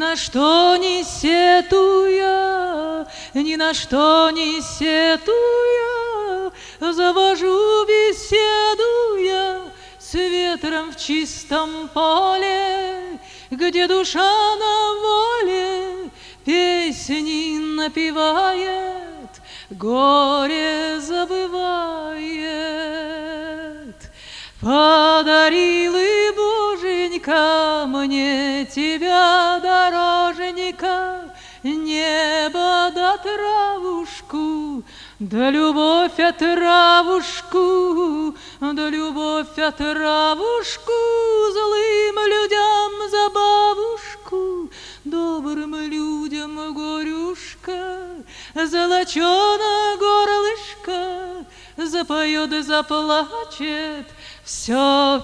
на что не сетуя, ни на что не сетуя, завожу беседу я с ветром в чистом поле, где душа на воле песни напевает, горе забывает. Подарил и Боженька мне тебя, дороженька, небо да травушку, да любовь от травушку, да любовь от травушку, злым людям забавушку, добрым людям горюшка, золоченое горлышко, запоет и заплачет, все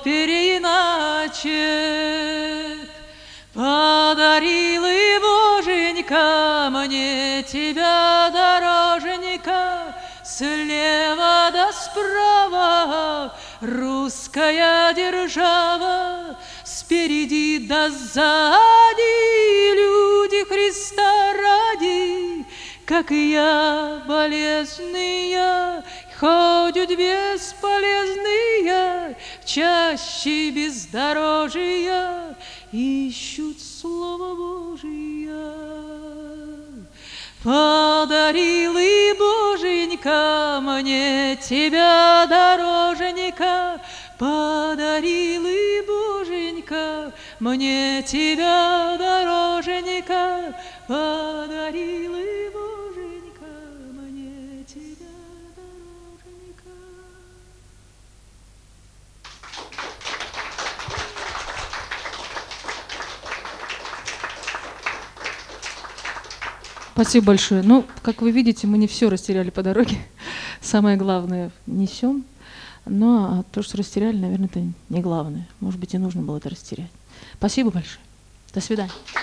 переиначит. Подарил и Боженька мне тебя, дороженька, слева да справа русская держава, спереди да сзади люди Христа ради, как и я, болезные, ходят бесполезные, чаще бездорожья, ищут Слово Божие. Подарил и Боженька мне тебя, дороженька, подарил и Боженька мне тебя, дороженька, подарил и Боженька мне тебя, дороженька. Спасибо большое. Ну, как вы видите, мы не все растеряли по дороге. Самое главное несем. Но то, что растеряли, наверное, это не главное. Может быть, и нужно было это растерять. Спасибо большое. До свидания.